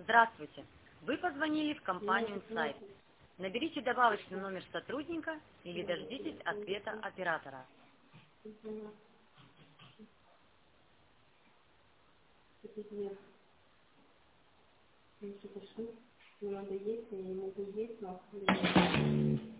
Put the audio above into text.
Здравствуйте. Вы позвонили в компанию Insight. Наберите добавочный номер сотрудника или дождитесь ответа оператора. Надо есть, я не могу есть, но